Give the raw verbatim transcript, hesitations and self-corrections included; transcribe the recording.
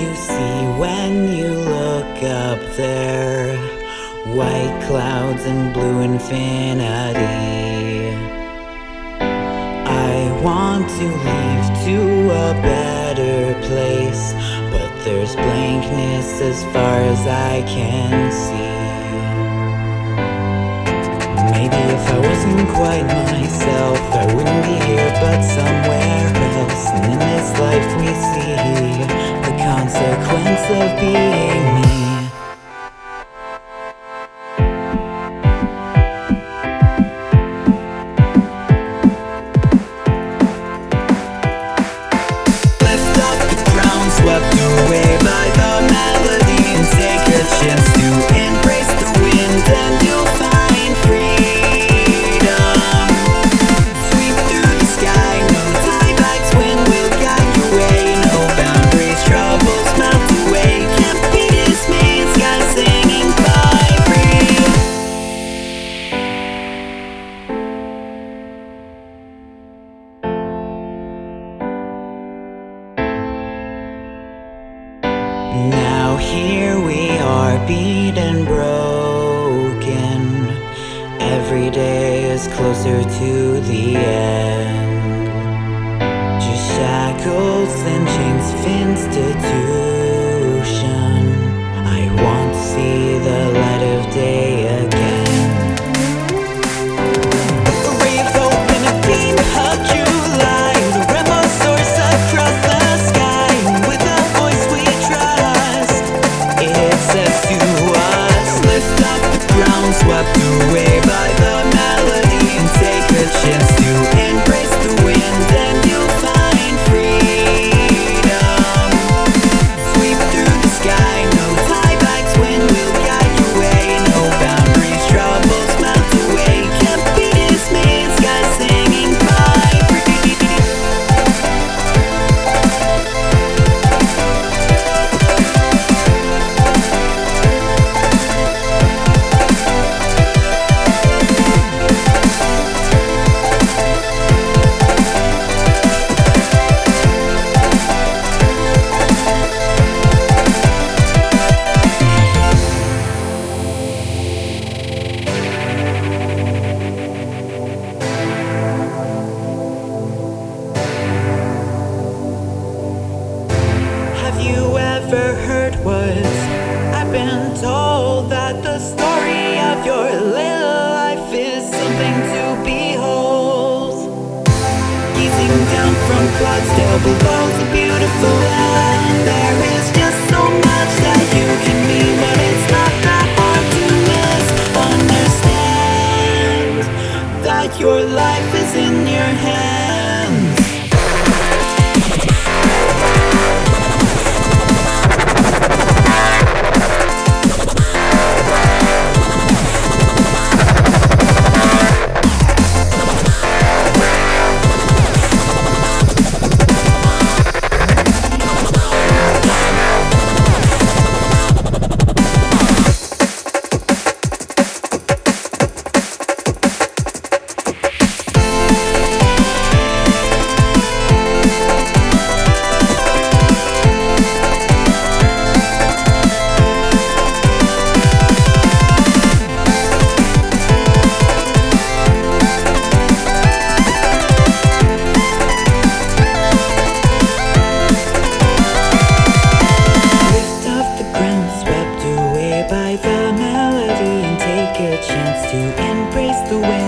you see when you look up there? White clouds and blue infinity. I want to leave to a better place, but there's blankness as far as I can see. Maybe if I wasn't quite myself, I wouldn't be here but somewhere else. And in this life we see the consequence of being me. Lift off the ground, swept away by the melody, and take a chance to embrace the wind, and you'll find freedom. Sweep through the sky, no time bags, wind will guide your way. No boundaries, troubles melt away, can't be dismayed, sky singing fly free. Now here we are, beat and broken. Every day is closer to the end. Just shackles and chains of institution. I won't see the light of day again. A rave open, a beam of July, the rainbow soars across the sky. With a voice we trust, it says to us, lift up the ground, swept away by the melody, and take a chance to embrace the wind, and you'll find freedom. Sweep through the sky, no tiebacks, wind will guide your way. No boundaries, troubles melt away, can't be dismayed, sky singing fly free. Have you ever heard what I've been told? That the story of your little life is something to behold. Gazing down from clouds still below the beautiful land, there is just so much that you can be, but it's not that hard to misunderstand that your life is in your hands. By the melody, and take a chance to embrace the wind.